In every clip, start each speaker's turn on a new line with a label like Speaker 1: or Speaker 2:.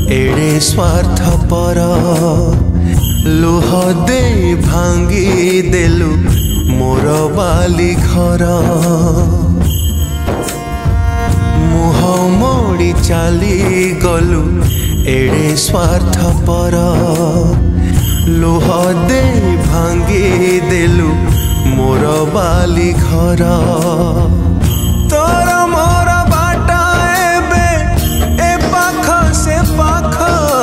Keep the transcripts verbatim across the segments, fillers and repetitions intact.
Speaker 1: एड़े स्वार्थपर लुह दे भांगी देलु मोर बाली घर मुह मोड़ी चाली गलु एड़े स्वार्थपर लुह दे भांगी देलु मोर बाली घर तोर मोर बाटा एबे ए पाख से पाख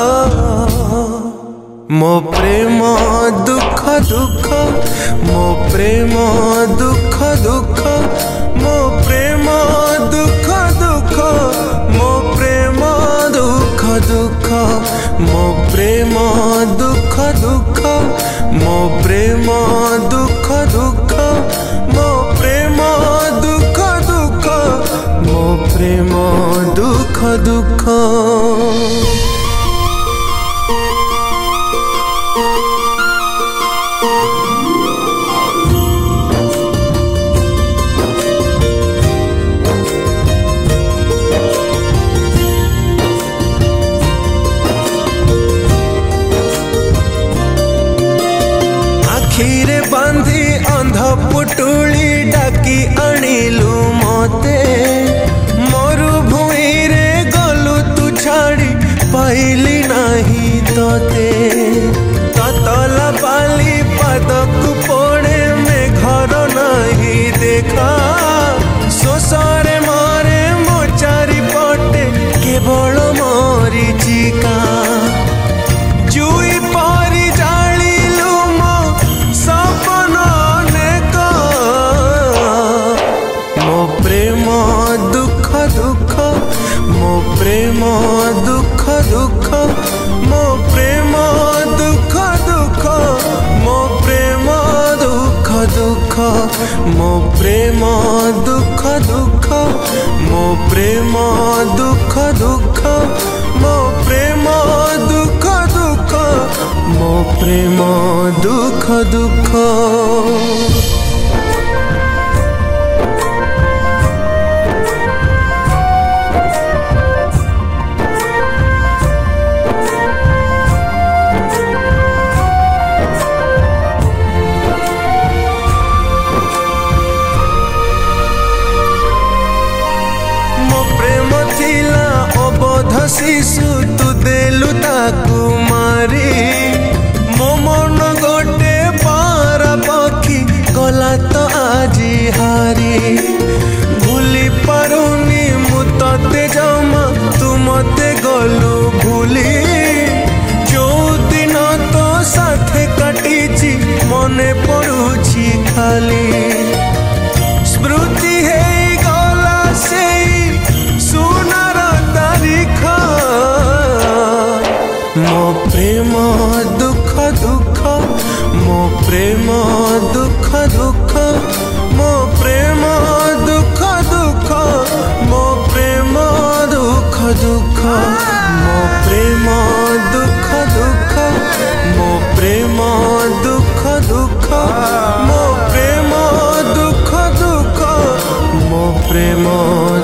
Speaker 1: मो प्रेम दुख दुख मो प्रेम दुख दुख मो प्रेम दुख दुख मो प्रेम दुख दुख मो प्रेम दुख दुख मो प्रेम दुख दुख मो प्रेम दुख दुख मो प्रेम दुख दुख आखिरे बांधी अंध पुटुली डाकी आनिलु मते मरुभूमि रे गलु तू छाड़ी पाइली नाही तोते ततला बाली पादकु पड़े में घर नाही देखा शोषरे मारे मो चारि पटे केवल मरीचिका जुई परी जालिलु मो सपन अनेक मो प्रेम दुख दुख मो प्रेम दुख दुख मो प्रेम दुख दुख मो प्रेम दुख दुख मो प्रेम दुख दुख मो प्रेम दुख दुख मो प्रेम दुख दुख मो प्रेम दुख दुख शिशु तू देलु ताकू मारी मो मन गोटे पारा पक्षी गला तो आजी हारी भूली पारुनी मु तते जमा तू मते गलु भूली जो दिन तो साथे काटिची मने पड़ुची खाली स्मृति है गला से सुनार तारीख मो प्रेम दुख दुख मो प्रेम दुख दुख मो प्रेम दुख दुख मो प्रेम दुख दुख मो प्रेम दुख दुख मो प्रेम दुख दुख मो प्रेम दुख दुख मो प्रेम